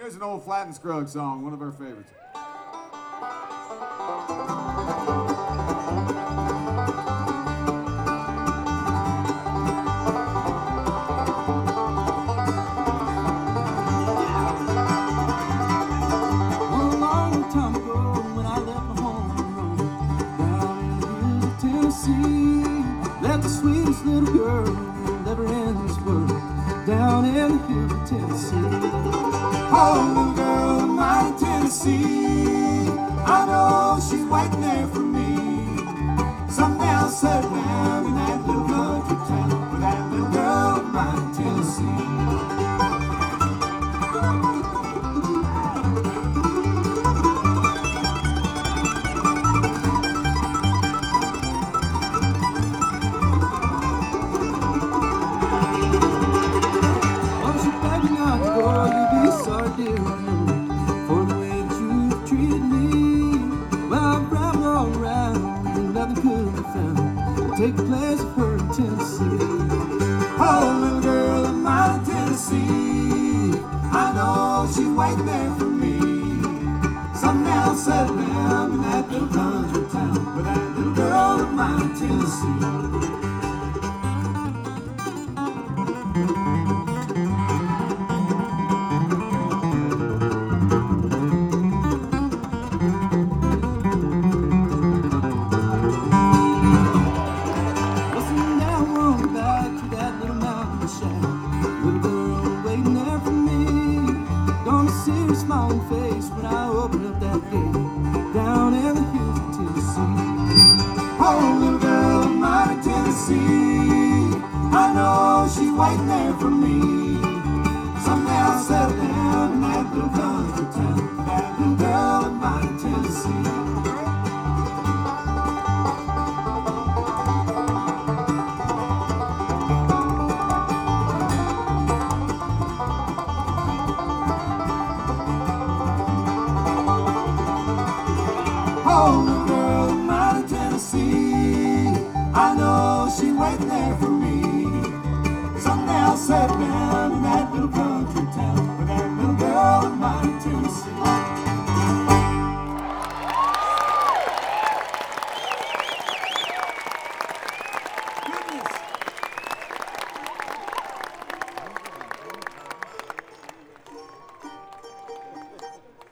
Here's an old Flatt and Scruggs song, one of our favorites. Left the sweetest little girl ever in this world down in the hills of Tennessee. Oh, little girl in mighty Tennessee, I know she's waiting there for me. Someday I'll settle down in that little country town with that little girl in mighty Tennessee. Sorry, dear, for the way that you've treated me. Well, I've traveled all around and nothing could be found to take the place of her in Tennessee. Oh, little girl in mighty Tennessee, I know she's waiting there for me. Someday I'll settle down in that little country town with that little girl in mighty Tennessee. Smiling face when I open up that gate down in the hills of Tennessee. Oh, little girl in mighty Tennessee, I know she's waiting there for me. Someday I'll settle down in that little country town, that little girl in mighty Tennessee. Oh, little girl in mighty Tennessee, I know she's waiting there for me. Someday I'll settle down